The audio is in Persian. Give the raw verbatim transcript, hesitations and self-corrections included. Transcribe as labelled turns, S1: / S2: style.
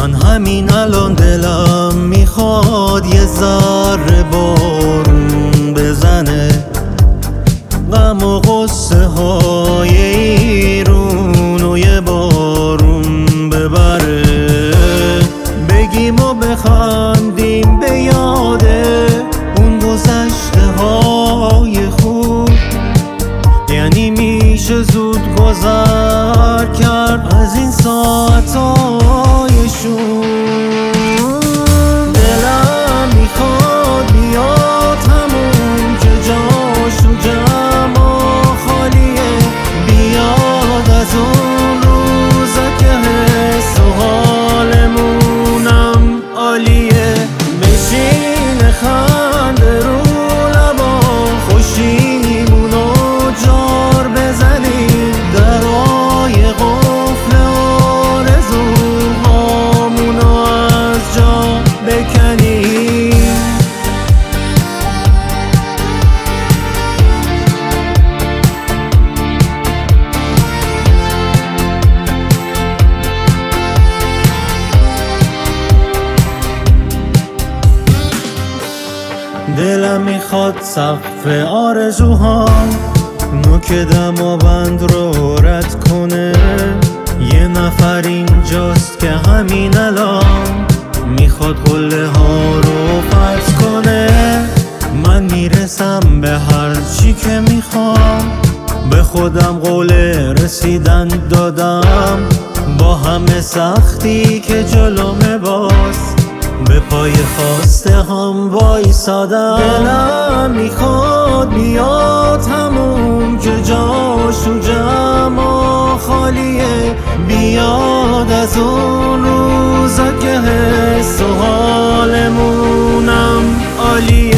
S1: من همین الان دلم میخواد یه ذره بارون بزنه، غم و غصه های ایرون و یه بارون ببره، بگیم و بخندیم به یاده اون گذشته های خوب، یعنی میشه زود گذر کرد از این ساعتهای شوم. دلم میخواد بیاد همون که جاشو جمع و خالیه، بیاد از اون روزا که حس و حالمونم عالیه، بشین خنده رو لبا خوشیمونو جار بزنیم، درای قفل آرزوهامونو از جا بکنیم. دلم میخواد سقف آرزوهام نوک دماوند رو رد کنه، یه نفر اینجاست که همین الان میخواد قله ها رو فتح کنه. من میرسم به هر چی که میخوام، به خودم قول رسیدن دادم، با همه سختی که جلومه باز به پای خواسته هم وایسادم. دلم میخواد بیاد همون که جاشو جمع و خالیه، بیاد از اون روزا که حس و حالمونم عالیه.